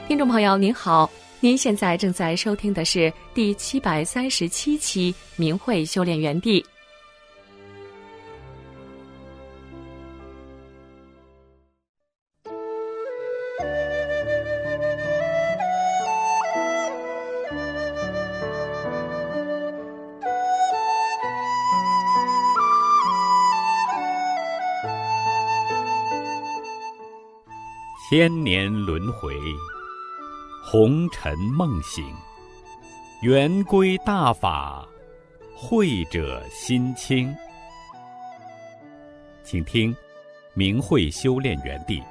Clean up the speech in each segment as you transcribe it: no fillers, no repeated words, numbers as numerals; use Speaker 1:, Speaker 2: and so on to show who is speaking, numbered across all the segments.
Speaker 1: 听众朋友您好，您现在正在收听的是第737期明慧修炼园地。
Speaker 2: 千年轮回，红尘梦醒，圆归大法，慧者心清。请听明慧修炼园地。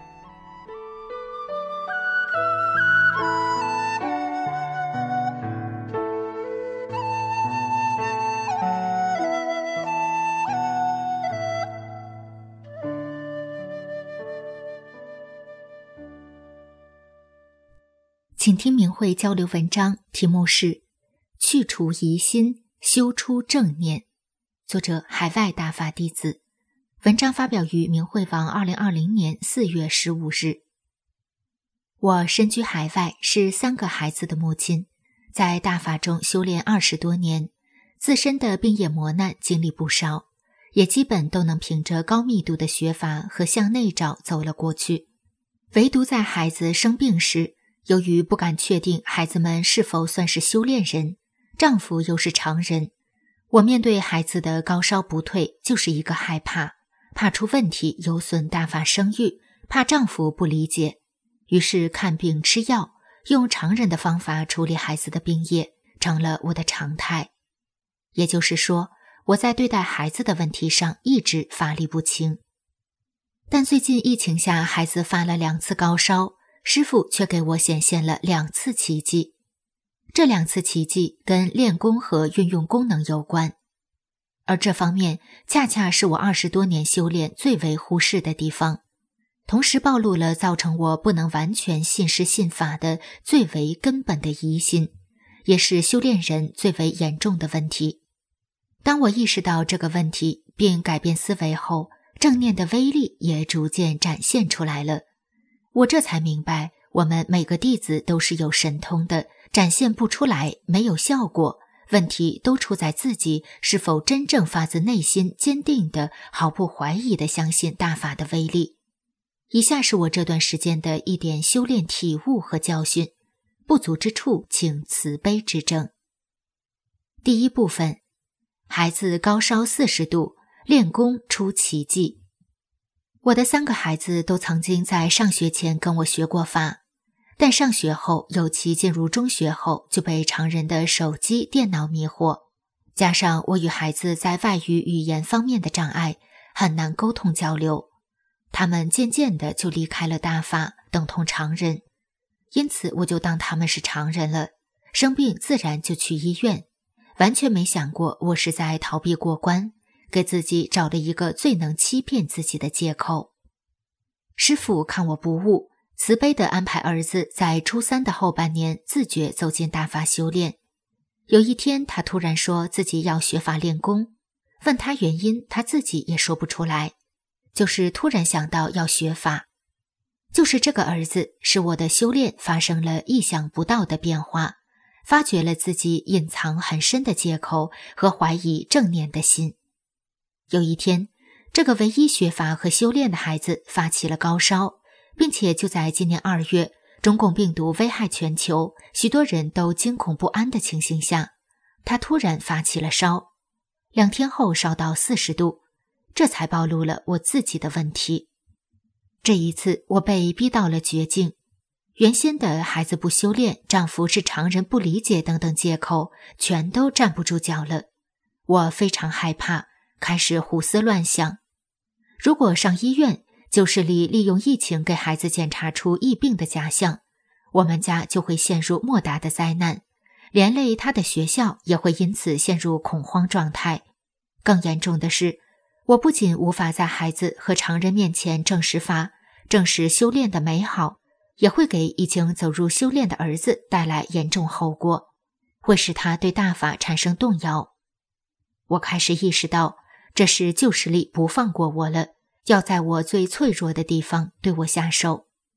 Speaker 3: 请听明慧交流文章，题目是去除疑心，修出正念，作者海外大法弟子。文章发表于明慧网2020年4月15日。我身居海外，是3个孩子的母亲，在大法中修炼20多年，自身的病业磨难经历不少，也基本都能凭着高密度的学法和向内找走了过去。唯独在孩子生病时，由于不敢确定孩子们是否算是修炼人，丈夫又是常人，我面对孩子的高烧不退，就是一个害怕，怕出问题有损大法声誉，怕丈夫不理解，于是看病吃药，用常人的方法处理孩子的病业，成了我的常态。也就是说，我在对待孩子的问题上一直法力不轻。但最近疫情下，孩子发了2次高烧，师父却给我显现了2次奇迹。这2次奇迹跟练功和运用功能有关，而这方面恰恰是我20多年修炼最为忽视的地方，同时暴露了造成我不能完全信师信法的最为根本的疑心，也是修炼人最为严重的问题。当我意识到这个问题并改变思维后，正念的威力也逐渐展现出来了。我这才明白，我们每个弟子都是有神通的，展现不出来，没有效果，问题都出在自己是否真正发自内心坚定的、毫不怀疑的相信大法的威力。以下是我这段时间的一点修炼体悟和教训，不足之处请慈悲指正。第一部分，孩子高烧40度，练功出奇迹。我的3个孩子都曾经在上学前跟我学过法，但上学后，尤其进入中学后，就被常人的手机、电脑迷惑，加上我与孩子在外语语言方面的障碍，很难沟通交流，他们渐渐的就离开了大法，等同常人，因此我就当他们是常人了，生病自然就去医院，完全没想过我是在逃避过关，给自己找了一个最能欺骗自己的借口。师父看我不悟，慈悲地安排儿子在初3的后半年自觉走进大法修炼。有一天，他突然说自己要学法练功，问他原因，他自己也说不出来，就是突然想到要学法。就是这个儿子，使我的修炼发生了意想不到的变化，发掘了自己隐藏很深的借口和怀疑正念的心。有一天，这个唯一学法和修炼的孩子发起了高烧，并且就在今年2月，中共病毒危害全球，许多人都惊恐不安的情形下，他突然发起了烧，2天后烧到40度，这才暴露了我自己的问题。这一次我被逼到了绝境，原先的孩子不修炼，丈夫是常人不理解等等借口，全都站不住脚了。我非常害怕，开始胡思乱想，如果上医院，旧势力利用疫情给孩子检查出疫病的假象，我们家就会陷入莫大的灾难，连累他的学校也会因此陷入恐慌状态。更严重的是，我不仅无法在孩子和常人面前证实法，证实修炼的美好，也会给已经走入修炼的儿子带来严重后果，会使他对大法产生动摇。我开始意识到，这是旧势力不放过我了，要在我最脆弱的地方对我下手。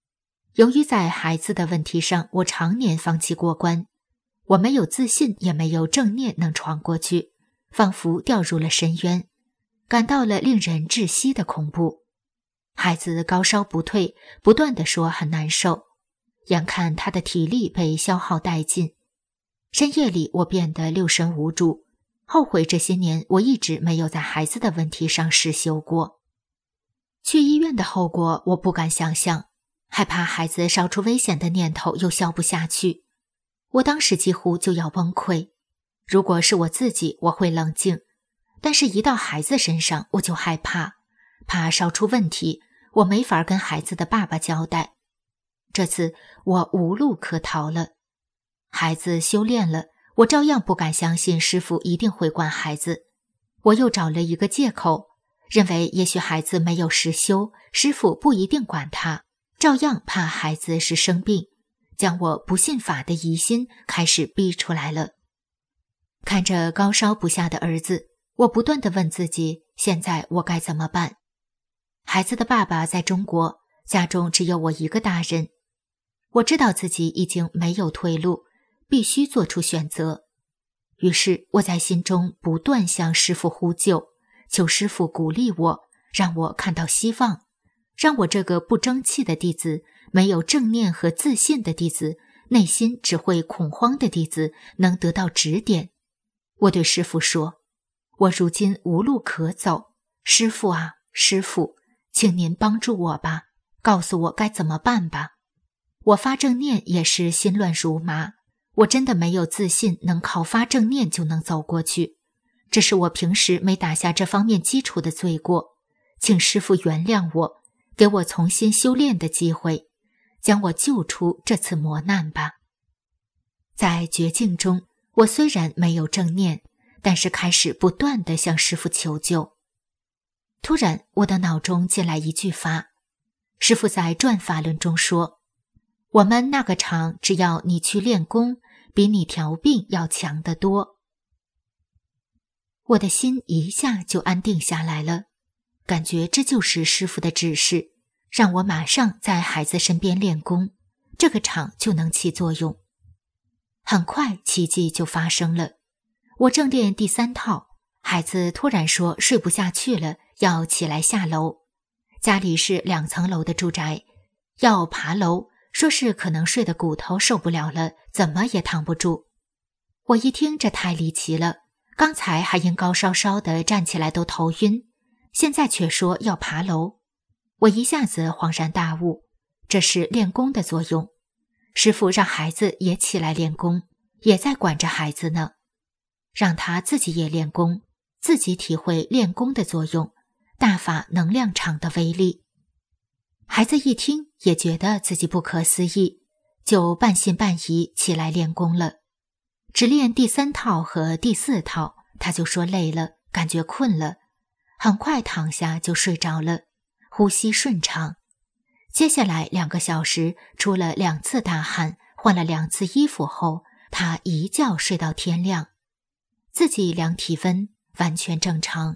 Speaker 3: 由于在孩子的问题上，我常年放弃过关，我没有自信，也没有正念能闯过去，仿佛掉入了深渊，感到了令人窒息的恐怖。孩子高烧不退，不断地说很难受，眼看他的体力被消耗殆尽。深夜里我变得六神无主，后悔这些年我一直没有在孩子的问题上实修过。去医院的后果我不敢想象，害怕孩子烧出危险的念头又消不下去。我当时几乎就要崩溃。如果是我自己，我会冷静，但是一到孩子身上我就害怕，怕烧出问题，我没法跟孩子的爸爸交代。这次我无路可逃了。孩子修炼了，我照样不敢相信师父一定会管孩子。我又找了一个借口，认为也许孩子没有实修，师父不一定管他，照样怕孩子是生病，将我不信法的疑心开始逼出来了。看着高烧不下的儿子，我不断地问自己，现在我该怎么办？孩子的爸爸在中国，家中只有我一个大人。我知道自己已经没有退路，必须做出选择。于是我在心中不断向师父呼救，求师父鼓励我，让我看到希望，让我这个不争气的弟子，没有正念和自信的弟子，内心只会恐慌的弟子能得到指点。我对师父说，我如今无路可走，师父啊，师父，请您帮助我吧，告诉我该怎么办吧。我发正念也是心乱如麻，我真的没有自信能靠发正念就能走过去，这是我平时没打下这方面基础的罪过，请师父原谅我，给我重新修炼的机会，将我救出这次磨难吧。在绝境中，我虽然没有正念，但是开始不断地向师父求救。突然我的脑中进来一句法，师父在转法轮中说，我们那个场只要你去练功，比你调病要强得多。我的心一下就安定下来了，感觉这就是师父的指示，让我马上在孩子身边练功，这个场就能起作用。很快奇迹就发生了，我正练第3套，孩子突然说睡不下去了，要起来下楼。家里是2层楼的住宅，要爬楼，说是可能睡的骨头受不了了，怎么也躺不住。我一听这太离奇了，刚才还因高烧烧的站起来都头晕，现在却说要爬楼。我一下子恍然大悟，这是练功的作用。师父让孩子也起来练功，也在管着孩子呢，让他自己也练功，自己体会练功的作用，大法能量场的威力。孩子一听也觉得自己不可思议，就半信半疑起来练功了。只练第3套和第4套，他就说累了，感觉困了，很快躺下就睡着了，呼吸顺畅。接下来2个小时，出了2次大汗，换了2次衣服后，他一觉睡到天亮。自己量体温，完全正常，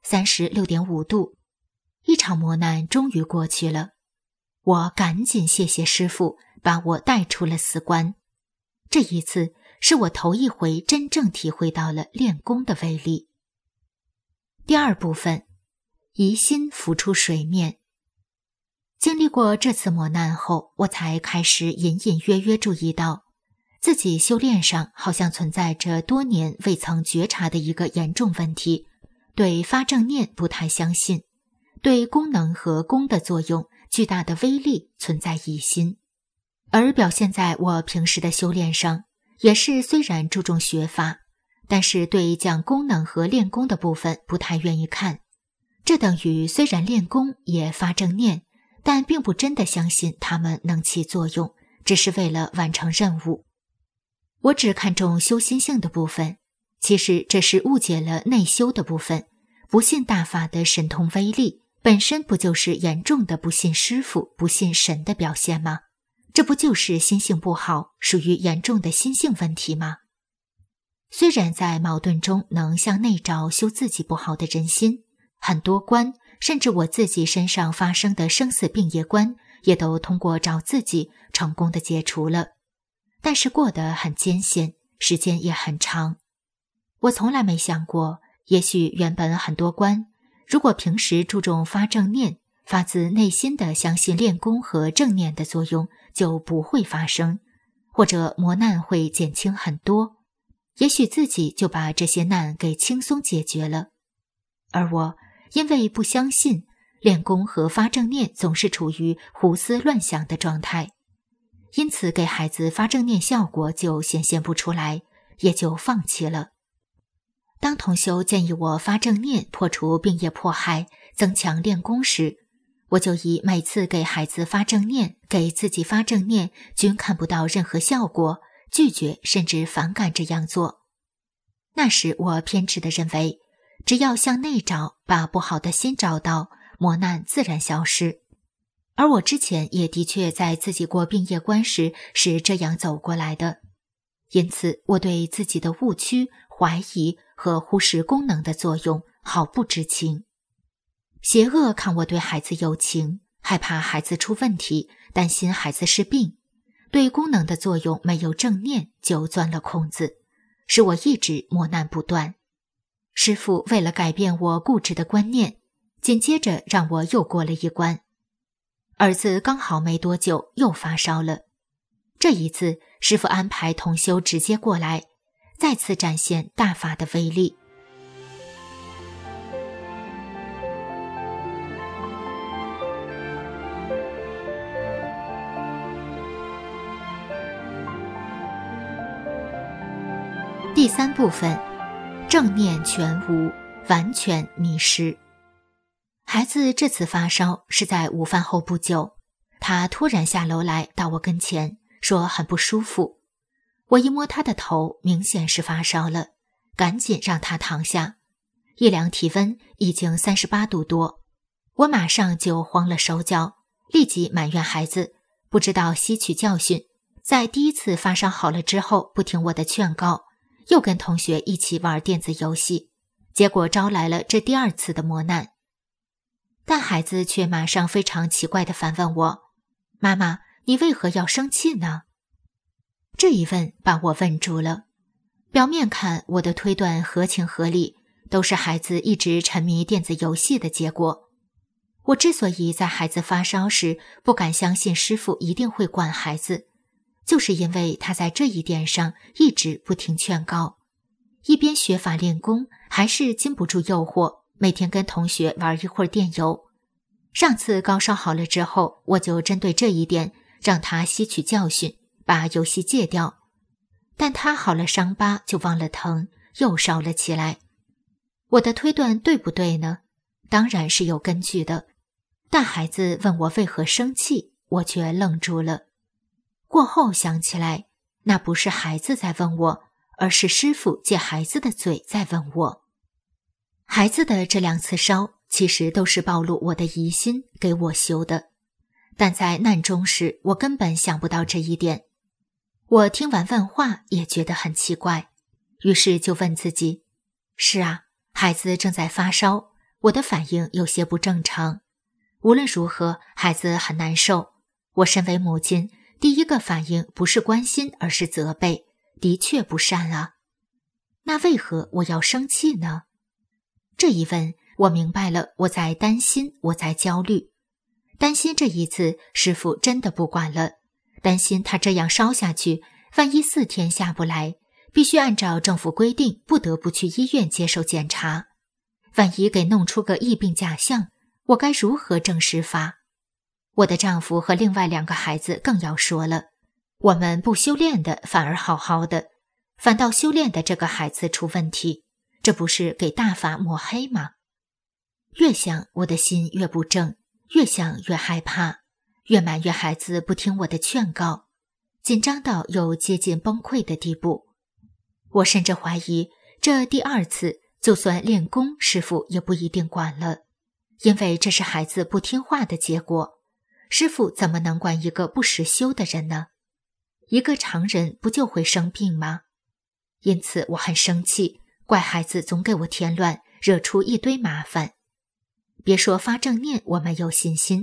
Speaker 3: 36.5度。一场磨难终于过去了，我赶紧谢谢师父，把我带出了死关。这一次是我头一回真正体会到了练功的威力。第2部分，疑心浮出水面。经历过这次磨难后，我才开始隐隐约约注意到，自己修炼上好像存在着多年未曾觉察的一个严重问题，对发正念不太相信，对功能和功的作用巨大的威力存在疑心。而表现在我平时的修炼上，也是虽然注重学法，但是对讲功能和练功的部分不太愿意看。这等于虽然练功也发正念，但并不真的相信它们能起作用，只是为了完成任务。我只看重修心性的部分，其实这是误解了内修的部分。不信大法的神通威力，本身不就是严重的不信师父、不信神的表现吗？这不就是心性不好，属于严重的心性问题吗？虽然在矛盾中能向内找修自己不好的人心，很多关，甚至我自己身上发生的生死病业关， 也都通过找自己成功的解除了，但是过得很艰险，时间也很长。我从来没想过，也许原本很多关，如果平时注重发正念，发自内心的相信练功和正念的作用，就不会发生，或者磨难会减轻很多，也许自己就把这些难给轻松解决了。而我因为不相信，练功和发正念总是处于胡思乱想的状态，因此给孩子发正念效果就显现不出来，也就放弃了。当同修建议我发正念破除病业迫害，增强练功时，我就以每次给孩子发正念，给自己发正念均看不到任何效果，拒绝甚至反感这样做。那时我偏执地认为，只要向内找，把不好的心找到，磨难自然消失。而我之前也的确在自己过病业关时是这样走过来的，因此我对自己的误区、怀疑和忽视功能的作用毫不知情。邪恶看我对孩子有情，害怕孩子出问题，担心孩子是病，对功能的作用没有正念，就钻了空子，使我一直磨难不断。师父为了改变我固执的观念，紧接着让我又过了一关。儿子刚好没多久又发烧了，这一次师父安排同修直接过来，再次展现大法的威力。第3部分，正念全无，完全迷失。孩子这次发烧是在午饭后不久，他突然下楼来到我跟前，说很不舒服。我一摸他的头，明显是发烧了，赶紧让他躺下。一量体温已经38度多，我马上就慌了手脚，立即埋怨孩子不知道吸取教训，在第一次发烧好了之后不听我的劝告，又跟同学一起玩电子游戏，结果招来了这第2次的磨难。但孩子却马上非常奇怪地反问我，妈妈，你为何要生气呢？这一问把我问住了。表面看我的推断合情合理，都是孩子一直沉迷电子游戏的结果。我之所以在孩子发烧时不敢相信师父一定会管孩子，就是因为他在这一点上一直不听劝告，一边学法练功，还是禁不住诱惑，每天跟同学玩一会儿电游。上次高烧好了之后，我就针对这一点让他吸取教训，把游戏戒掉。但他好了伤疤就忘了疼，又烧了起来。我的推断对不对呢？当然是有根据的。但孩子问我为何生气，我却愣住了。过后想起来，那不是孩子在问我，而是师父借孩子的嘴在问我。孩子的这2次烧其实都是暴露我的疑心给我修的，但在难中时我根本想不到这一点。我听完问话也觉得很奇怪，于是就问自己，是啊，孩子正在发烧，我的反应有些不正常。无论如何，孩子很难受，我身为母亲，第一个反应不是关心，而是责备，的确不善啊。那为何我要生气呢？这一问，我明白了，我在担心，我在焦虑。担心这一次师父真的不管了，担心他这样烧下去，万一4天下不来，必须按照政府规定不得不去医院接受检查。万一给弄出个疫病假象，我该如何正视法？我的丈夫和另外2个孩子更要说了，我们不修炼的反而好好的，反倒修炼的这个孩子出问题，这不是给大法抹黑吗？越想我的心越不正，越想越害怕，越埋怨孩子不听我的劝告，紧张到有接近崩溃的地步。我甚至怀疑，这第2次就算练功，师父也不一定管了，因为这是孩子不听话的结果。师父怎么能管一个不识修的人呢？一个常人不就会生病吗？因此我很生气，怪孩子总给我添乱，惹出一堆麻烦。别说发正念我没有信心，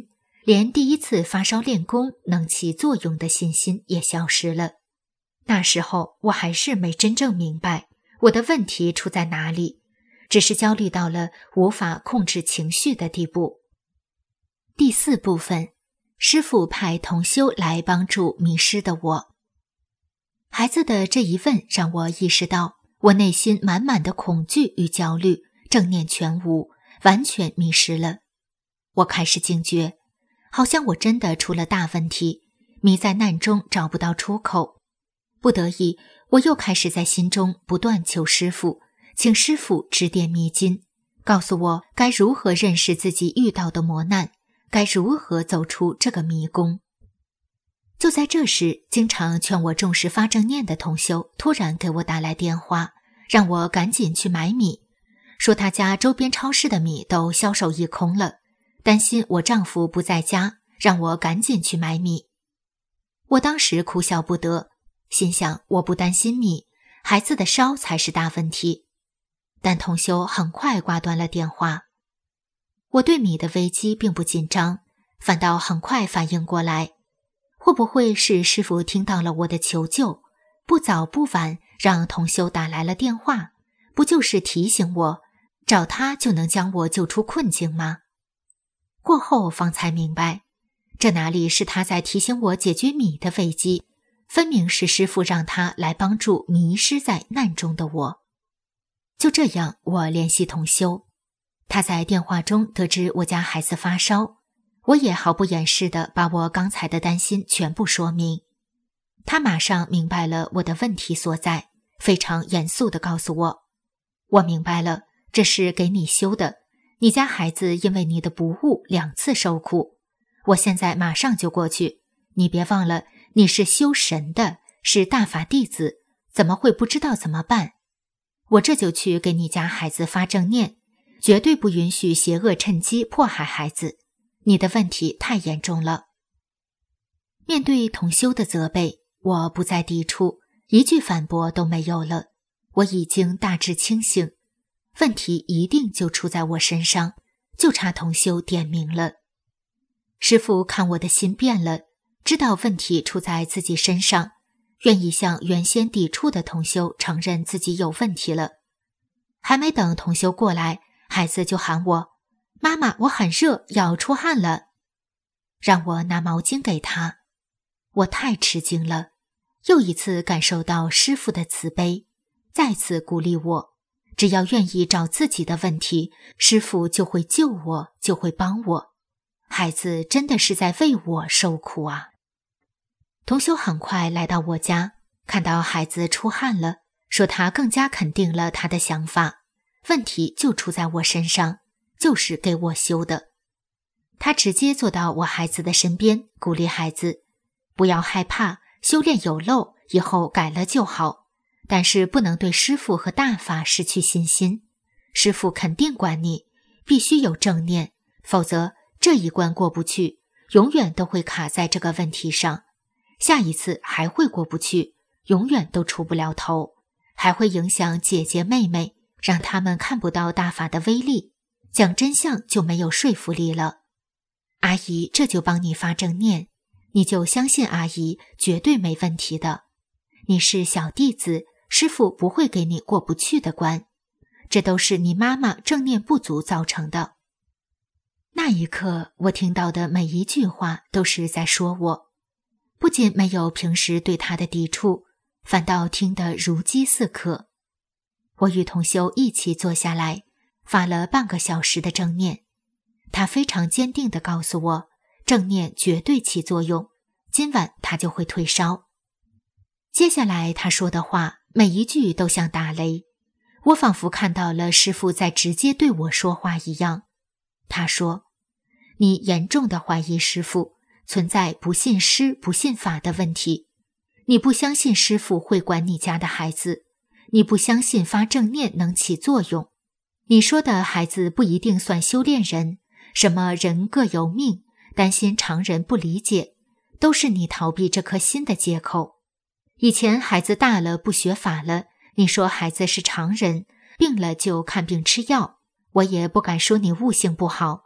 Speaker 3: 连第一次发烧练功能起作用的信心也消失了。那时候我还是没真正明白我的问题出在哪里，只是焦虑到了无法控制情绪的地步。第4部分，师父派同修来帮助迷失的我。孩子的这一问让我意识到，我内心满满的恐惧与焦虑，正念全无，完全迷失了。我开始惊觉，好像我真的出了大问题，迷在难中找不到出口。不得已，我又开始在心中不断求师父，请师父指点迷津，告诉我该如何认识自己遇到的磨难，该如何走出这个迷宫。就在这时，经常劝我重视发正念的同修突然给我打来电话，让我赶紧去买米，说他家周边超市的米都销售一空了，担心我丈夫不在家，让我赶紧去买米。我当时哭笑不得，心想我不担心米，孩子的烧才是大问题。但同修很快挂断了电话。我对米的危机并不紧张，反倒很快反应过来，会不会是师父听到了我的求救，不早不晚让同修打来了电话，不就是提醒我找他就能将我救出困境吗？过后方才明白，这哪里是他在提醒我解决米的危机，分明是师父让他来帮助迷失在难中的我。就这样，我联系同修，他在电话中得知我家孩子发烧，我也毫不掩饰地把我刚才的担心全部说明。他马上明白了我的问题所在，非常严肃地告诉我，我明白了，这是给你修的，你家孩子因为你的不悟2次受苦，我现在马上就过去，你别忘了你是修神的，是大法弟子，怎么会不知道怎么办？我这就去给你家孩子发正念，绝对不允许邪恶趁机迫害孩子，你的问题太严重了。面对同修的责备，我不再抵触，一句反驳都没有了。我已经大致清醒，问题一定就出在我身上，就差同修点明了。师父看我的心变了，知道问题出在自己身上，愿意向原先抵触的同修承认自己有问题了。还没等同修过来，孩子就喊我，妈妈，我很热，要出汗了，让我拿毛巾给他。我太吃惊了，又一次感受到师父的慈悲，再次鼓励我，只要愿意找自己的问题，师父就会救我，就会帮我。孩子真的是在为我受苦啊。同修很快来到我家，看到孩子出汗了，说他更加肯定了他的想法，问题就出在我身上，就是给我修的。他直接坐到我孩子的身边，鼓励孩子，不要害怕，修炼有漏，以后改了就好，但是不能对师父和大法失去信心，师父肯定管你，必须有正念，否则这一关过不去，永远都会卡在这个问题上，下一次还会过不去，永远都出不了头，还会影响姐姐妹妹，让他们看不到大法的威力，讲真相就没有说服力了。阿姨这就帮你发正念，你就相信阿姨绝对没问题的，你是小弟子，师父不会给你过不去的关，这都是你妈妈正念不足造成的。那一刻，我听到的每一句话都是在说我，不仅没有平时对他的抵触，反倒听得如饥似渴。我与同修一起坐下来，发了半个小时的正念。他非常坚定地告诉我，正念绝对起作用，今晚他就会退烧。接下来他说的话，每一句都像打雷，我仿佛看到了师父在直接对我说话一样。他说，你严重地怀疑师父，存在不信师不信法的问题，你不相信师父会管你家的孩子，你不相信发正念能起作用，你说的孩子不一定算修炼人，什么人各有命，担心常人不理解，都是你逃避这颗心的借口。以前孩子大了不学法了，你说孩子是常人，病了就看病吃药，我也不敢说你悟性不好，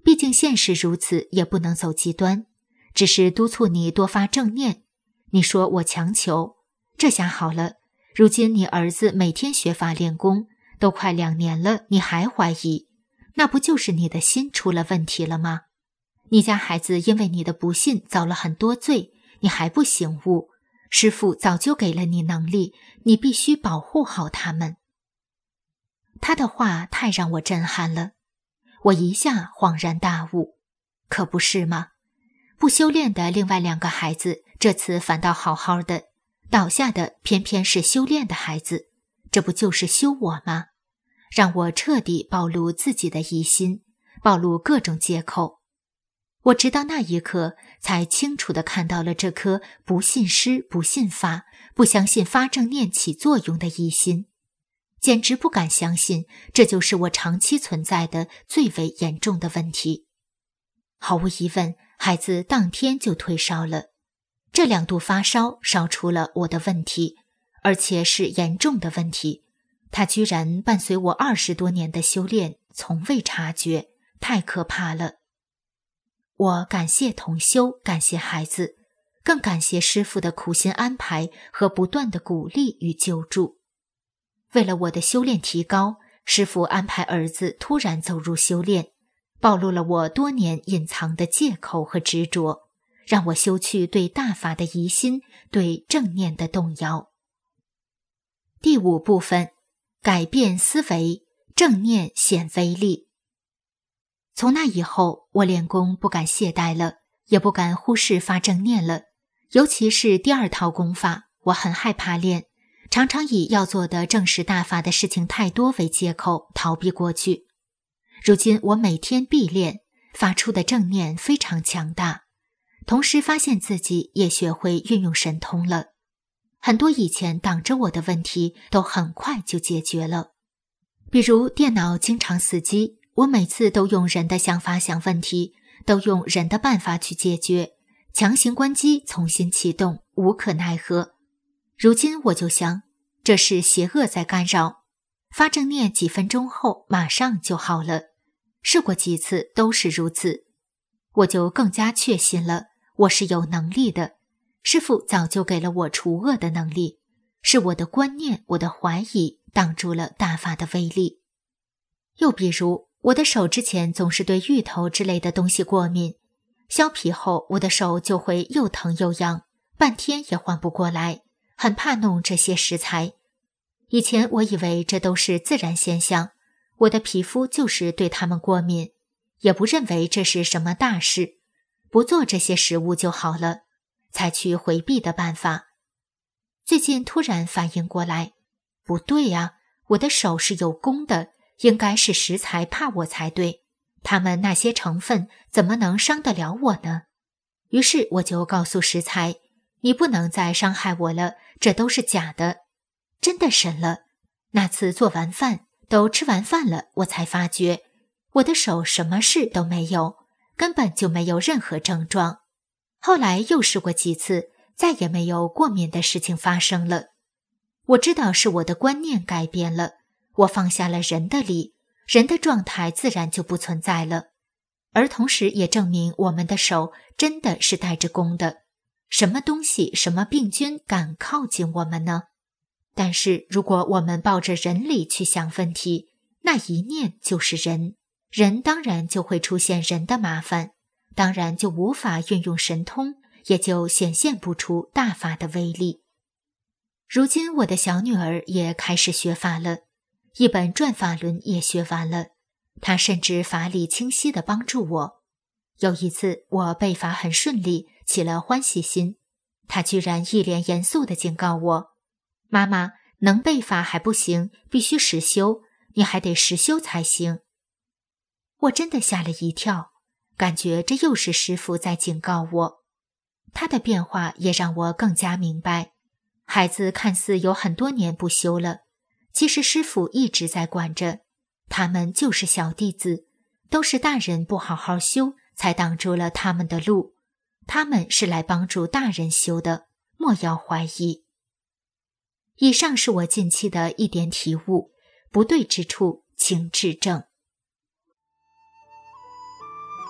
Speaker 3: 毕竟现实如此，也不能走极端，只是督促你多发正念。你说我强求，这下好了，如今你儿子每天学法练功，都快2年了，你还怀疑，那不就是你的心出了问题了吗？你家孩子因为你的不信遭了很多罪，你还不醒悟，师父早就给了你能力，你必须保护好他们。他的话太让我震撼了，我一下恍然大悟，可不是吗？不修炼的另外2个孩子，这次反倒好好的，倒下的偏偏是修炼的孩子，这不就是修我吗？让我彻底暴露自己的疑心，暴露各种借口。我直到那一刻才清楚地看到了这颗不信师、不信法、不相信发正念起作用的疑心，简直不敢相信这就是我长期存在的最为严重的问题。毫无疑问，孩子当天就退烧了，这2度发烧烧出了我的问题，而且是严重的问题。他居然伴随我20多年的修炼，从未察觉，太可怕了。我感谢同修，感谢孩子，更感谢师父的苦心安排和不断的鼓励与救助。为了我的修炼提高，师父安排儿子突然走入修炼，暴露了我多年隐藏的借口和执着，让我修去对大法的疑心，对正念的动摇。第5部分，改变思维，正念显威力。从那以后，我练功不敢懈怠了，也不敢忽视发正念了。尤其是第2套功法，我很害怕练，常常以要做的正实大法的事情太多为借口逃避过去。如今我每天必练，发出的正念非常强大，同时发现自己也学会运用神通了。很多以前挡着我的问题都很快就解决了。比如电脑经常死机，我每次都用人的想法想问题，都用人的办法去解决，强行关机重新启动，无可奈何。如今我就想，这是邪恶在干扰，发正念几分钟后马上就好了，试过几次都是如此。我就更加确信了，我是有能力的，师父早就给了我除恶的能力，是我的观念，我的怀疑挡住了大法的威力。又比如，我的手之前总是对芋头之类的东西过敏，削皮后我的手就会又疼又痒，半天也缓不过来，很怕弄这些食材。以前我以为这都是自然现象，我的皮肤就是对它们过敏，也不认为这是什么大事，不做这些食物就好了，采取回避的办法。最近突然反应过来，不对呀，我的手是有功的，应该是食材怕我才对，它们那些成分怎么能伤得了我呢？于是我就告诉食材，你不能再伤害我了，这都是假的。真的神了，那次做完饭，都吃完饭了，我才发觉，我的手什么事都没有，根本就没有任何症状。后来又试过几次，再也没有过敏的事情发生了。我知道是我的观念改变了，我放下了人的理，人的状态自然就不存在了。而同时也证明我们的手真的是带着功的，什么东西什么病菌敢靠近我们呢？但是如果我们抱着人理去想问题，那一念就是人，人当然就会出现人的麻烦，当然就无法运用神通，也就显现不出大法的威力。如今我的小女儿也开始学法了，一本转法轮也学完了，她甚至法理清晰地帮助我。有一次我背法很顺利，起了欢喜心，她居然一脸严肃地警告我，妈妈，能背法还不行，必须实修，你还得实修才行。我真的吓了一跳，感觉这又是师父在警告我。他的变化也让我更加明白，孩子看似有很多年不修了，其实师父一直在管着，他们就是小弟子，都是大人不好好修，才挡住了他们的路，他们是来帮助大人修的，莫要怀疑。以上是我近期的一点体悟，不对之处请指正。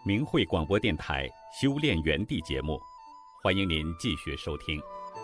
Speaker 2: 明慧广播电台修炼园地节目，欢迎您继续收听。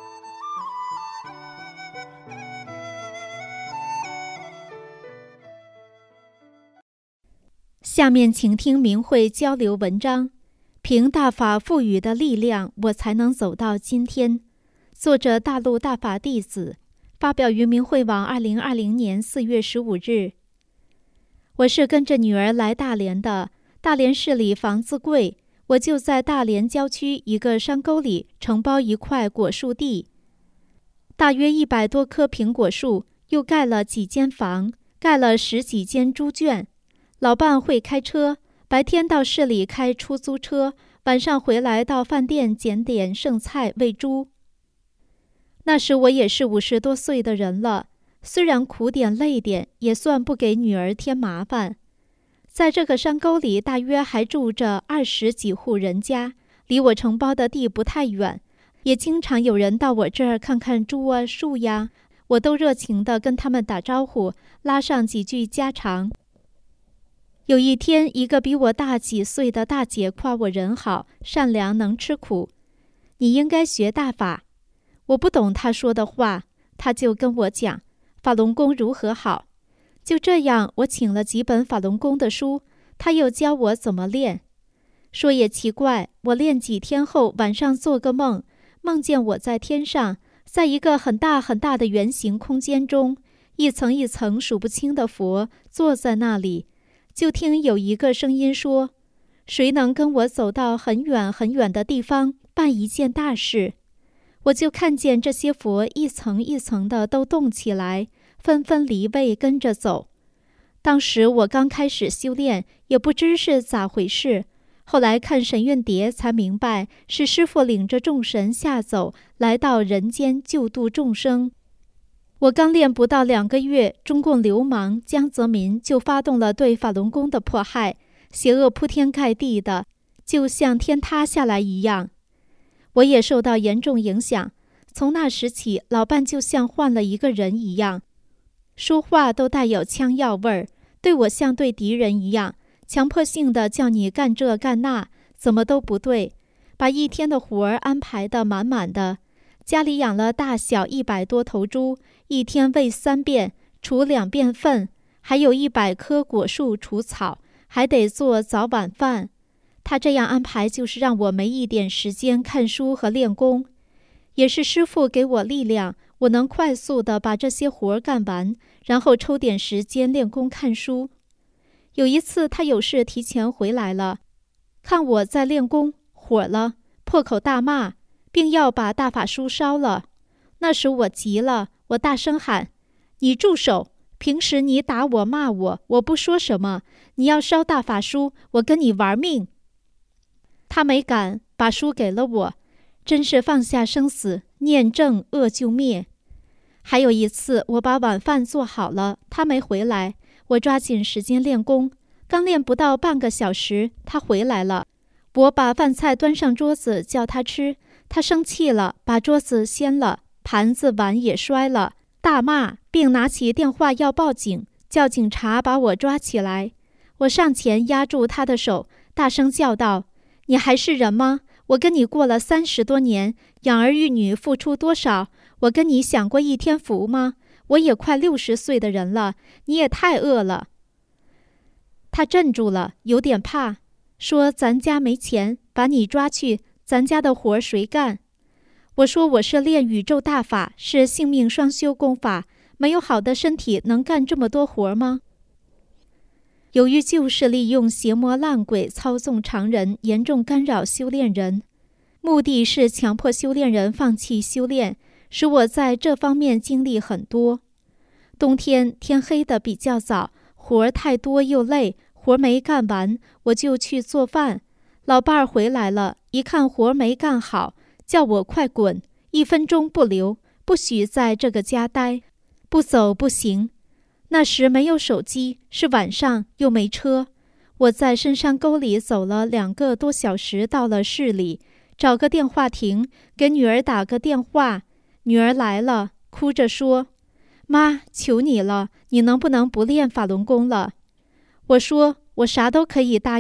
Speaker 4: 下面请听明慧交流文章，凭大法赋予的力量，我才能走到今天。作者大陆大法弟子，发表于明慧网2020年4月15日。我是跟着女儿来大连的，大连市里房子贵，我就在大连郊区一个山沟里承包一块果树地，大约100多棵苹果树，又盖了几间房，盖了10几间猪圈。老伴会开车，白天到市里开出租车，晚上回来到饭店捡点剩菜喂猪。那时我也是50多岁的人了，虽然苦点累点，也算不给女儿添麻烦。在这个山沟里，大约还住着20几户人家，离我承包的地不太远，也经常有人到我这儿看看猪啊、树呀，我都热情地跟他们打招呼，拉上几句家常。有一天，一个比我大几岁的大姐夸我人好、善良、能吃苦，你应该学大法。我不懂她说的话，她就跟我讲法轮功如何好。就这样，我请了几本法轮功的书，她又教我怎么练。说也奇怪，我练几天后，晚上做个梦，梦见我在天上，在一个很大很大的圆形空间中，一层一层数不清的佛坐在那里。就听有一个声音说，谁能跟我走到很远很远的地方办一件大事？我就看见这些佛一层一层的都动起来，纷纷离位跟着走。当时我刚开始修炼，也不知是咋回事，后来看神韵碟才明白，是师父领着众神下走，来到人间救度众生。我刚练不到2个月，中共流氓江泽民就发动了对法轮功的迫害，邪恶铺天盖地的，就像天塌下来一样。我也受到严重影响，从那时起，老伴就像换了一个人一样，说话都带有枪药味儿，对我像对敌人一样，强迫性的叫你干这干那，怎么都不对，把一天的活儿安排得满满的。家里养了大小100多头猪，一天喂3遍，除2遍粪，还有100棵果树除草，还得做早晚饭。他这样安排，就是让我没一点时间看书和练功。也是师父给我力量，我能快速地把这些活干完，然后抽点时间练功看书。有一次他有事提前回来了，看我在练功，火了，破口大骂，并要把大法书烧了。那时我急了，我大声喊，你住手，平时你打我骂我，我不说什么，你要烧大法书，我跟你玩命。他没敢，把书给了我，真是放下生死，念正恶就灭。还有一次，我把晚饭做好了，他没回来，我抓紧时间练功，刚练不到半个小时，他回来了，我把饭菜端上桌子叫他吃，他生气了，把桌子掀了，盘子碗也摔了，大骂，并拿起电话要报警，叫警察把我抓起来。我上前压住他的手，大声叫道，你还是人吗？我跟你过了30多年，养儿育女付出多少？我跟你享过一天福吗？我也快60岁的人了，你也太饿了。他镇住了，有点怕，说咱家没钱，把你抓去，咱家的活谁干？我说我是练宇宙大法，是性命双修功法，没有好的身体能干这么多活吗？由于旧势力用邪魔烂鬼操纵常人，严重干扰修炼人，目的是强迫修炼人放弃修炼，使我在这方面经历很多。冬天天黑得比较早，活儿太多又累，活没干完，我就去做饭。老伴儿回来了，一看活没干好，叫我快滚，1分钟不留，不许在这个家待，不走不行。那时没有手机，是晚上，又没车。我在深山沟里走了2个多小时，到了市里，找个电话亭，给女儿打个电话。女儿来了，哭着说，妈，求你了，你能不能不练法轮功了？我说，我啥都可以答应，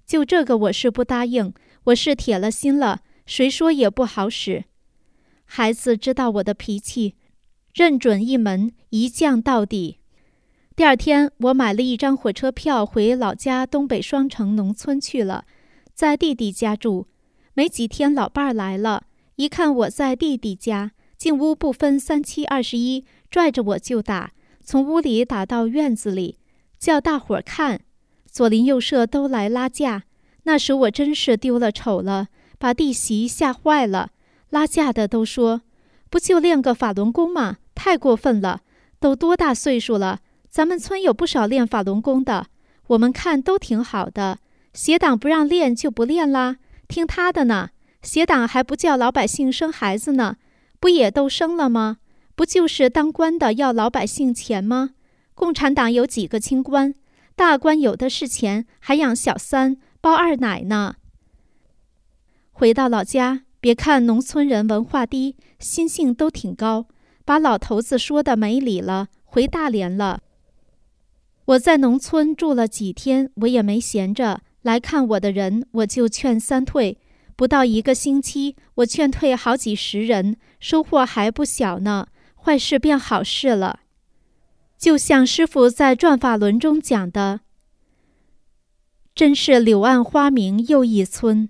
Speaker 4: 就这个我是不答应，我是铁了心了，谁说也不好使。孩子知道我的脾气，认准一门，一犟到底。第二天，我买了一张火车票回老家东北双城农村去了，在弟弟家住。没几天，老伴儿来了，一看我在弟弟家，进屋不分37、21，拽着我就打，从屋里打到院子里，叫大伙儿看。左邻右舍都来拉架，那时我真是丢了丑了，把弟媳吓坏了。拉架的都说：“不就练个法轮功吗？太过分了！都多大岁数了？咱们村有不少练法轮功的，我们看都挺好的。邪党不让练就不练啦，听他的呢。邪党还不叫老百姓生孩子呢，不也都生了吗？不就是当官的要老百姓钱吗？共产党有几个清官？大官有的是钱，还养小三、包二奶呢。”回到老家，别看农村人文化低，心性都挺高，把老头子说的没理了，回大连了。我在农村住了几天，我也没闲着，来看我的人我就劝三退，不到1个星期，我劝退好几10人，收获还不小呢，坏事变好事了。就像师父在转法轮中讲的，真是柳暗花明又一村。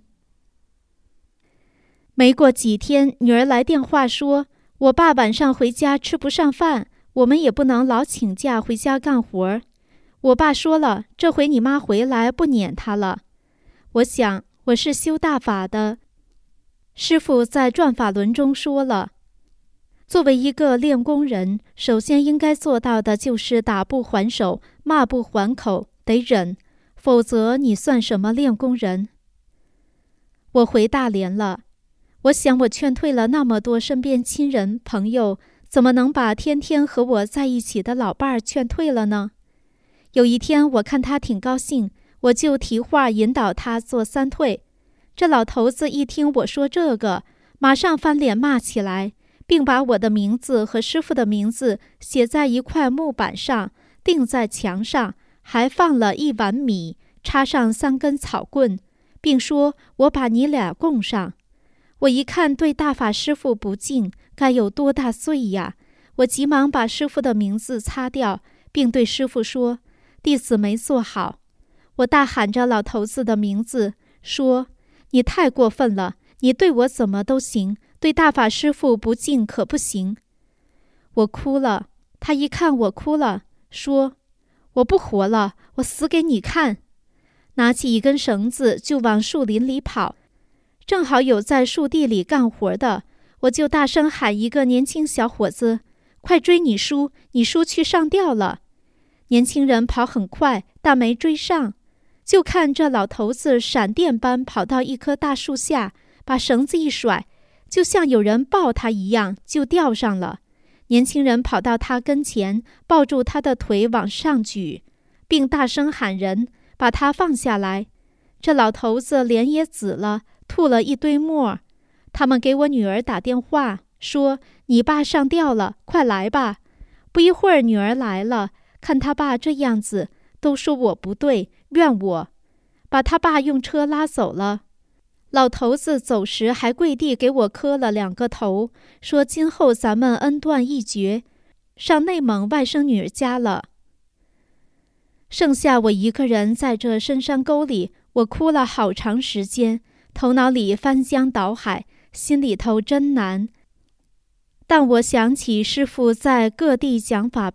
Speaker 4: 没过几天，女儿来电话说，我爸晚上回家吃不上饭，我们也不能老请假回家干活。我爸说了，这回你妈回来不撵他了。我想，我是修大法的，师父在转法轮中说了，作为一个练功人，首先应该做到的就是打不还手，骂不还口，得忍，否则你算什么练功人？我回大连了，我想我劝退了那么多身边亲人朋友，怎么能把天天和我在一起的老伴儿劝退了呢？有一天我看他挺高兴，我就提话引导他做三退。这老头子一听我说这个，马上翻脸骂起来，并把我的名字和师父的名字写在一块木板上，钉在墙上，还放了1碗米，插上3根草棍，并说我把你俩供上。我一看对大法师父不敬，该有多大罪呀！我急忙把师父的名字擦掉，并对师父说，弟子没做好。我大喊着老头子的名字，说，你太过分了，你对我怎么都行，对大法师父不敬可不行。我哭了，他一看我哭了，说，我不活了，我死给你看。拿起1根绳子就往树林里跑，正好有在树地里干活的，我就大声喊一个年轻小伙子，快追你叔，你叔去上吊了。年轻人跑很快，但没追上，就看这老头子闪电般跑到一棵大树下，把绳子一甩，就像有人抱他一样，就吊上了。年轻人跑到他跟前，抱住他的腿往上举，并大声喊人，把他放下来。这老头子脸也紫了，吐了一堆沫。他们给我女儿打电话，说，你爸上吊了，快来吧。不一会儿女儿来了，看他爸这样子，都说我不对，怨我，把他爸用车拉走了。老头子走时还跪地给我磕了2个头，说今后咱们恩断义绝，上内蒙外甥女儿家了。剩下我一个人在这深山沟里，我哭了好长时间，头脑里翻江倒海，心里头真难。但我想起师父在各地讲法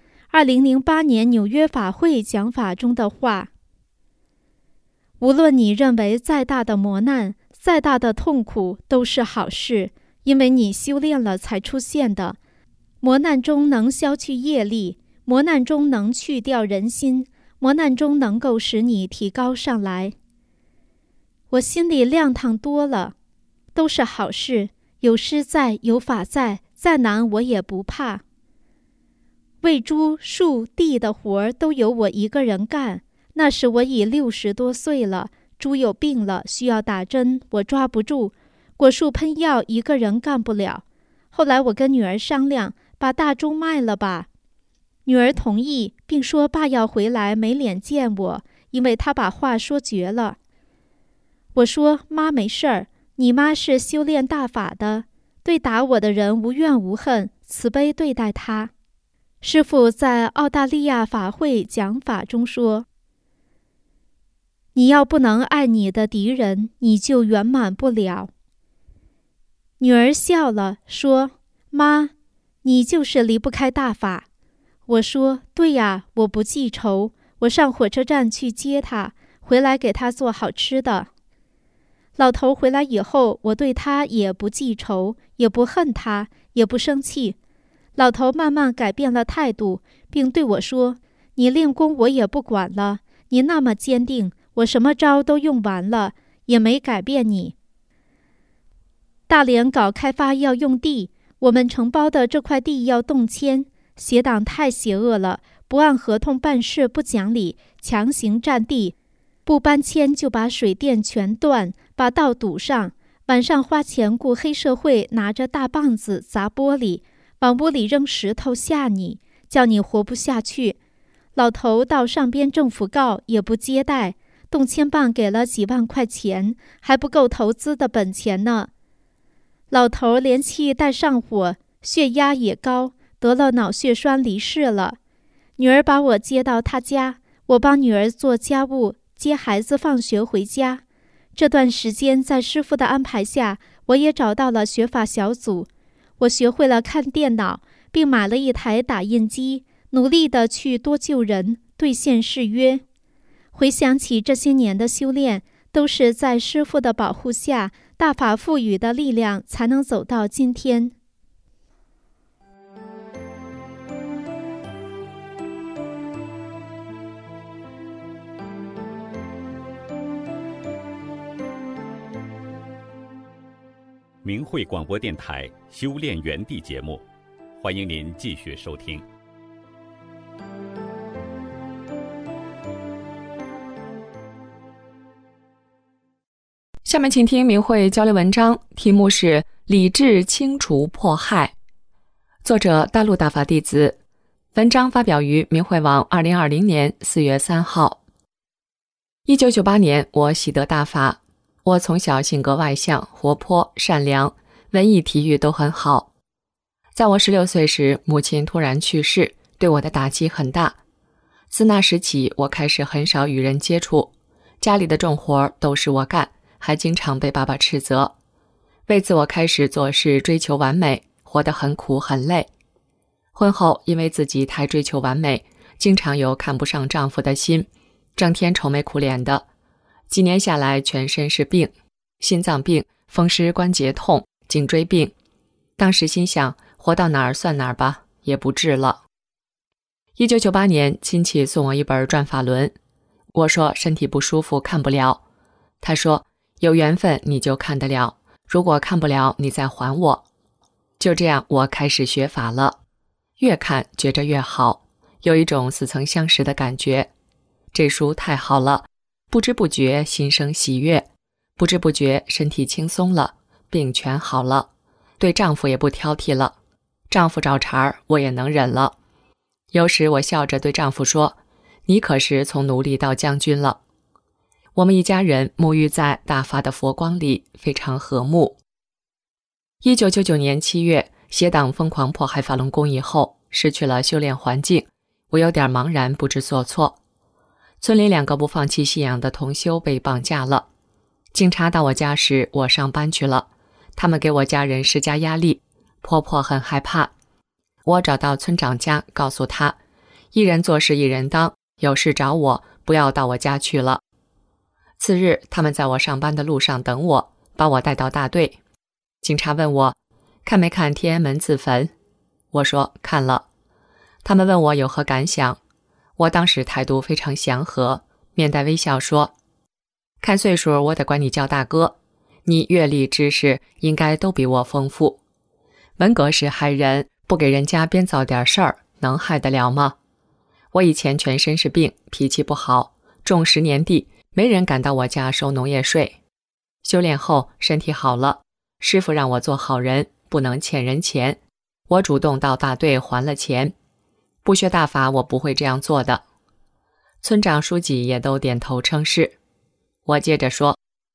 Speaker 4: 2008年纽约法会讲法中的话，无论你认为再大的磨难，再大的痛苦都是好事，因为你修炼了才出现的。磨难中能消去业力，磨难中能去掉人心，磨难中能够使你提高上来。我心里亮堂多了，都是好事，有师在，有法在，再难我也不怕。喂猪、树、地的活儿都由我一个人干，那时我已60多岁了，猪有病了，需要打针，我抓不住；果树喷药，一个人干不了。后来我跟女儿商量，把大猪卖了吧。女儿同意，并说爸要回来没脸见我，因为他把话说绝了。 我说：妈没事儿，你妈是修炼大法的，对打我的人无怨无恨，慈悲对待他。师父在澳大利亚法会讲法中说，你要不能爱你的敌人，你就圆满不了。女儿笑了，说：妈，你就是离不开大法。我说：对呀，我不记仇，我上火车站去接他，回来给他做好吃的。老头回来以后，我对他也不记仇，也不恨他，也不生气。老头慢慢改变了态度，并对我说：你练功我也不管了，你那么坚定，我什么招都用完了，也没改变你。大连搞开发要用地，我们承包的这块地要动迁，邪党太邪恶了，不按合同办事，不讲理，强行占地，不搬迁就把水电全断，把道堵上，晚上花钱雇黑社会，拿着大棒子砸玻璃，往屋里扔石头吓你，叫你活不下去。老头到上边政府告也不接待，动迁办给了几万块钱，还不够投资的本钱呢。老头连气带上火，血压也高，得了脑血栓离世了。女儿把我接到她家，我帮女儿做家务，接孩子放学回家。这段时间在师父的安排下，我也找到了学法小组，我学会了看电脑，并买了一台打印机，努力地去多救人，兑现誓约。回想起这些年的修炼，都是在师父的保护下，大法赋予的力量才能走到今天。
Speaker 2: 明慧广播电台修炼园地节目，欢迎您继续收听。
Speaker 1: 下面请听明慧交流文章，题目是理智清除迫害，作者大陆大法弟子，文章发表于明慧网2020年4月3号。1998年，我喜得大法。我从小性格外向、活泼、善良，文艺体育都很好。在我16岁时，母亲突然去世，对我的打击很大。自那时起，我开始很少与人接触，家里的重活都是我干，还经常被爸爸斥责。为此，我开始做事追求完美，活得很苦很累。婚后，因为自己太追求完美，经常有看不上丈夫的心，整天愁眉苦脸的。几年下来，全身是病，心脏病、风湿关节痛、颈椎病。当时心想，活到哪儿算哪儿吧，也不治了。1998年，亲戚送我一本转法轮，我说身体不舒服看不了。他说有缘分你就看得了，如果看不了你再还我。就这样，我开始学法了，越看觉着越好，有一种似曾相识的感觉。这书太好了，不知不觉心生喜悦，不知不觉身体轻松了，病全好了，对丈夫也不挑剔了，丈夫找茬儿我也能忍了。有时我笑着对丈夫说，你可是从奴隶到将军了。我们一家人沐浴在大法的佛光里，非常和睦。1999年7月，邪党疯狂迫害法轮功以后，失去了修炼环境，我有点茫然不知所措。村里2个不放弃信仰的同修被绑架了，警察到我家时，我上班去了，他们给我家人施加压力，婆婆很害怕。我找到村长家，告诉他，一人做事一人当，有事找我，不要到我家去了。次日，他们在我上班的路上等我，把我带到大队。警察问我，看没看天安门自焚？我说看了。他们问我有何感想，我当时态度非常祥和，面带微笑说，看岁数我得管你叫大哥，你阅历知识应该都比我丰富。文革时害人，不给人家编造点事儿，能害得了吗？我以前全身是病，脾气不好，种10年地，没人敢到我家收农业税。修炼后身体好了，师父让我做好人，不能欠人钱，我主动到大队还了钱。不学大法，我不会这样做的。村长书记也都点头称是。我接着说，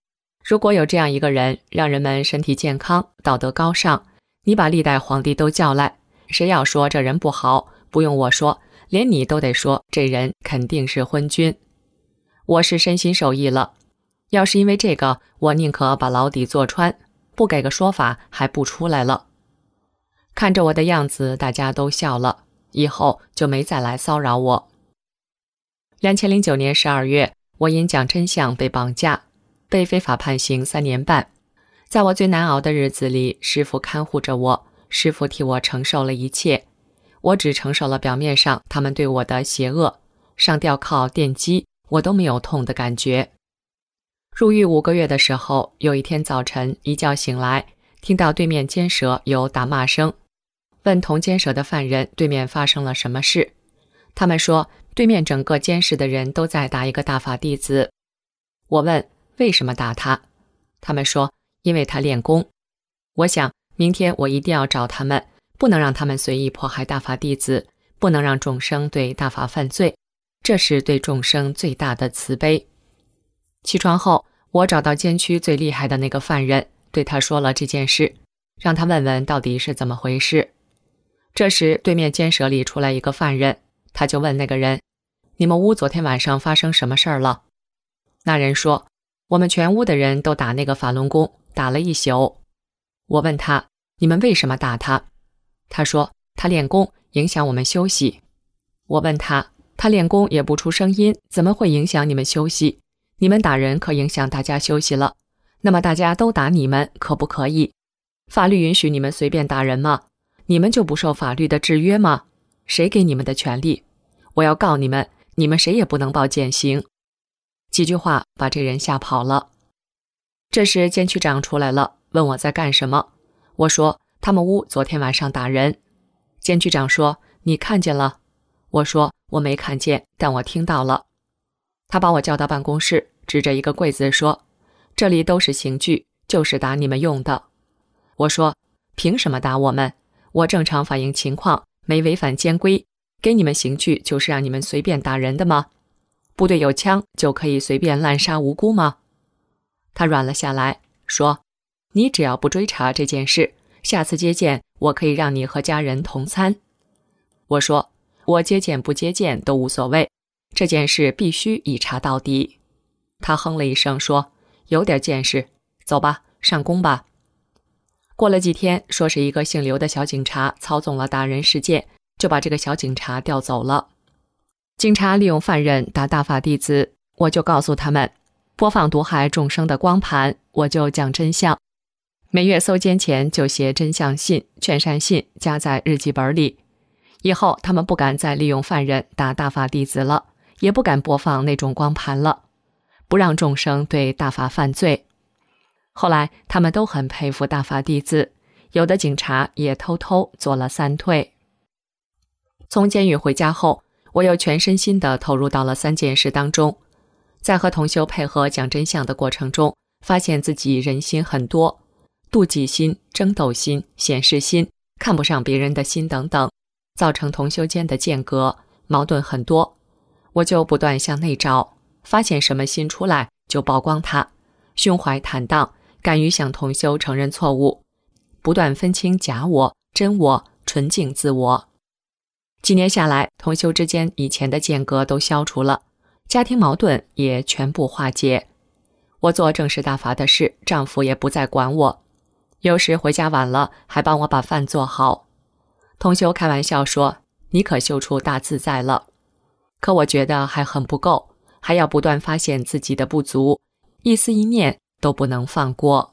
Speaker 1: 如果有这样一个人，让人们身体健康，道德高尚，你把历代皇帝都叫来，谁要说这人不好，不用我说，连你都得说这人肯定是昏君。我是身心受益了，要是因为这个，我宁可把牢底坐穿，不给个说法还不出来了。看着我的样子，大家都笑了，以后就没再来骚扰我。2009年12月，我因讲真相被绑架，被非法判刑3年半。在我最难熬的日子里，师父看护着我，师父替我承受了一切，我只承受了表面上他们对我的邪恶，上吊铐电击我都没有痛的感觉。入狱5个月的时候，有一天早晨一觉醒来，听到对面监舍有打骂声，问同监舍的犯人对面发生了什么事。他们说对面整个监室的人都在打一个大法弟子。我问为什么打他，他们说因为他练功。我想明天我一定要找他们，不能让他们随意迫害大法弟子，不能让众生对大法犯罪，这是对众生最大的慈悲。起床后，我找到监区最厉害的那个犯人，对他说了这件事，让他问问到底是怎么回事。这时对面监舍里出来一个犯人，他就问那个人，你们屋昨天晚上发生什么事儿了？那人说，我们全屋的人都打那个法轮功，打了一宿。我问他，你们为什么打他？他说，他练功影响我们休息。我问他，他练功也不出声音，怎么会影响你们休息？你们打人可影响大家休息了，那么大家都打你们可不可以？法律允许你们随便打人吗？你们就不受法律的制约吗？谁给你们的权利？我要告你们，你们谁也不能报减刑。几句话把这人吓跑了。这时监区长出来了，问我在干什么。我说他们屋昨天晚上打人。监区长说，你看见了？我说我没看见，但我听到了。他把我叫到办公室，指着一个柜子说，这里都是刑具，就是打你们用的。我说凭什么打我们？我正常反映情况，没违反监规，给你们刑具就是让你们随便打人的吗？部队有枪就可以随便滥杀无辜吗？他软了下来，说，你只要不追查这件事，下次接见我可以让你和家人同参。我说，我接见不接见都无所谓，这件事必须一查到底。他哼了一声说，有点见识，走吧，上工吧。过了几天，说是一个姓刘的小警察操纵了打人事件，就把这个小警察调走了。警察利用犯人打大法弟子，我就告诉他们，播放毒害众生的光盘，我就讲真相。每月搜监前就写真相信、劝善信，加在日记本里。以后他们不敢再利用犯人打大法弟子了，也不敢播放那种光盘了，不让众生对大法犯罪。后来他们都很佩服大法弟子，有的警察也偷偷做了3退。从监狱回家后，我又全身心地投入到了3件事当中。在和同修配合讲真相的过程中，发现自己人心很多，妒忌心、争斗心、显示心、看不上别人的心等等，造成同修间的间隔，矛盾很多。我就不断向内找，发现什么心出来就曝光它，胸怀坦荡，敢于向同修承认错误，不断分清假我、真我，纯净自我。几年下来，同修之间以前的间隔都消除了，家庭矛盾也全部化解。我做正式大法的事，丈夫也不再管我，有时回家晚了还帮我把饭做好。同修开玩笑说，你可修出大自在了。可我觉得还很不够，还要不断发现自己的不足，一丝一念都不能放过。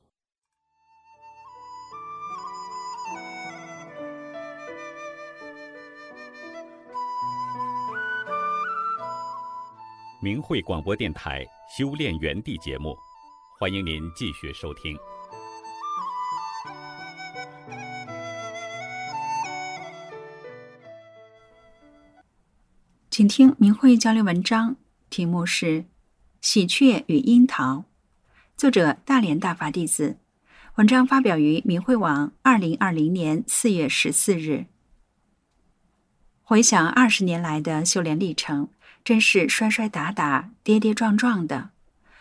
Speaker 2: 明慧广播电台修炼园地节目，欢迎您继续收听。
Speaker 5: 请听明慧交流文章，题目是《喜鹊与樱桃》，作者大连大法弟子，文章发表于明慧网2020年4月14日。回想20年来的修炼历程，真是摔摔打打、跌跌撞撞的，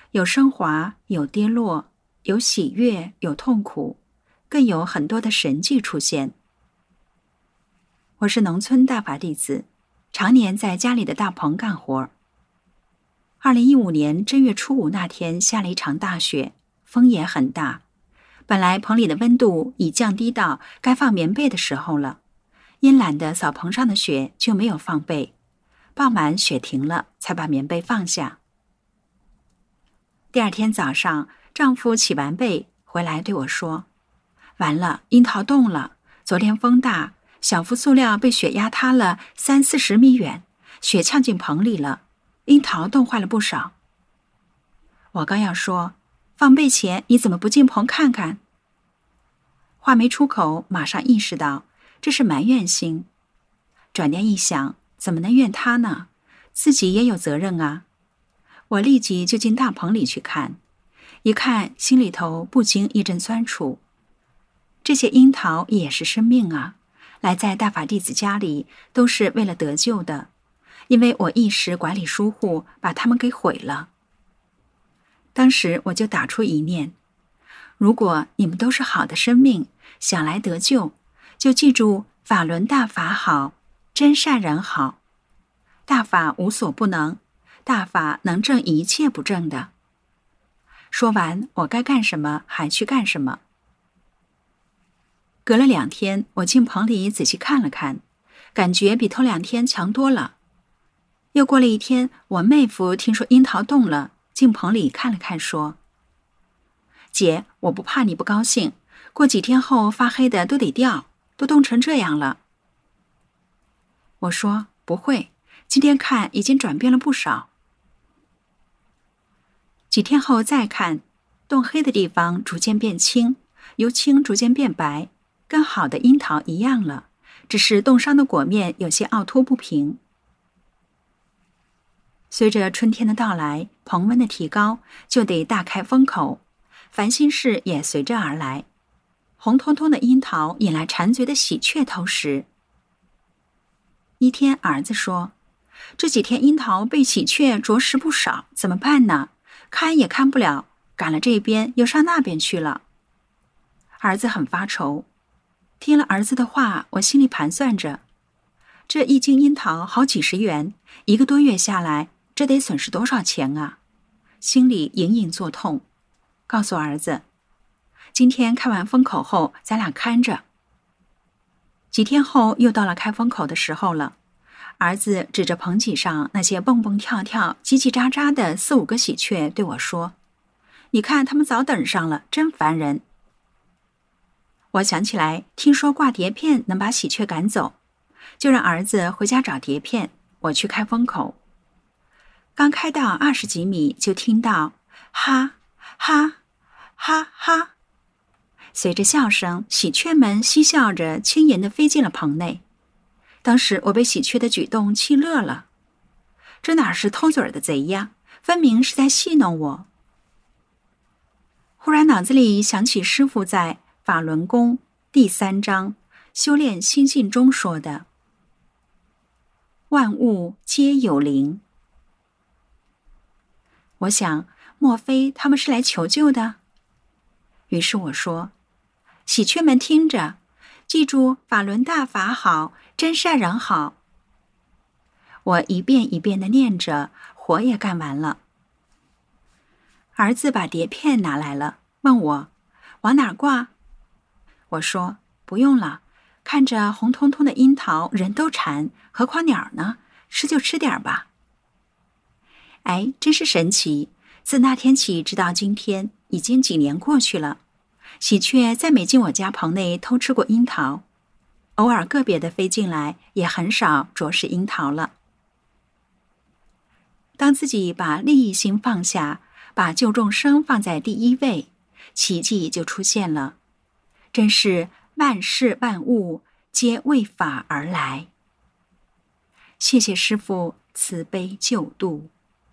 Speaker 5: 有升华，有跌落，有喜悦，有痛苦，更有很多的神迹出现。我是农村大法弟子，常年在家里的大棚干活。2015年正月初5那天下了一场大雪，风也很大。本来棚里的温度已降低到该放棉被的时候了，因懒得扫棚上的雪，就没有放被。傍晚雪停了，才把棉被放下。第二天早上，丈夫起完被回来对我说：“完了，樱桃冻了。昨天风大，小幅塑料被雪压塌了30-40米远，雪呛进棚里了，樱桃冻坏了不少。”我刚要说，放被前你怎么不进棚看看？话没出口，马上意识到这是埋怨心。转念一想，怎么能怨他呢？自己也有责任啊。我立即就进大棚里去看，一看心里头不禁一阵酸楚。这些樱桃也是生命啊，来在大法弟子家里都是为了得救的，因为我一时管理疏忽，把它们给毁了。当时我就打出一念，如果你们都是好的生命，想来得救，就记住法轮大法好，真善人好。大法无所不能，大法能证一切不正的。说完，我该干什么还去干什么。隔了2天，我进棚里仔细看了看，感觉比头2天强多了。又过了1天，我妹夫听说樱桃冻了，进棚里看了看，说：“姐，我不怕你不高兴，过几天后发黑的都得掉，都冻成这样了。”我说：“不会，今天看已经转变了不少。”几天后再看，冻黑的地方逐渐变青，由青逐渐变白，跟好的樱桃一样了，只是冻伤的果面有些凹凸不平。随着春天的到来，棚温的提高，就得大开风口，烦心事也随之而来。红彤彤的樱桃引来馋嘴的喜鹊偷食。一天，儿子说：“这几天樱桃被喜鹊啄食不少，怎么办呢？看也看不了，赶了这边又上那边去了。”儿子很发愁。听了儿子的话，我心里盘算着，这1斤樱桃好几十元，1个多月下来，这得损失多少钱啊？心里隐隐作痛，告诉儿子：“今天开完风口后，咱俩看着。”几天后又到了开风口的时候了，儿子指着棚脊上那些蹦蹦跳跳、叽叽喳喳的4-5个喜鹊对我说：“你看他们早等上了，真烦人。”我想起来，听说挂碟片能把喜鹊赶走，就让儿子回家找碟片，我去开风口。刚开到20几米，就听到哈哈哈哈，随着笑声，喜鹊们嬉笑着轻盈地飞进了棚内。当时我被喜鹊的举动气乐了，这哪是偷嘴的贼呀，分明是在戏弄我。忽然脑子里想起师父在法轮功第3章修炼心性中说的：“万物皆有灵。”我想，莫非他们是来求救的？于是我说：“喜鹊们听着，记住法轮大法好，真善人好。”我一遍一遍地念着，活也干完了。儿子把碟片拿来了，问我往哪儿挂。我说：“不用了，看着红彤彤的樱桃，人都馋，何况鸟呢？吃就吃点吧。”哎，真是神奇！自那天起直到今天，已经几年过去了，喜鹊再没进我家棚内偷吃过樱桃，偶尔个别的飞进来，也很少啄食樱桃了。当自己把利益心放下，把救众生放在第一位，奇迹就出现了。真是万事万物皆为法而来。谢谢师父慈悲救度。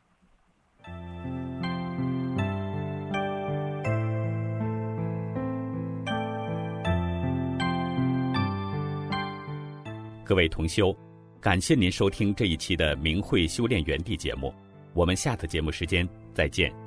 Speaker 2: 各位同修，感谢您收听这一期的明慧修炼园地节目，我们下次节目时间再见。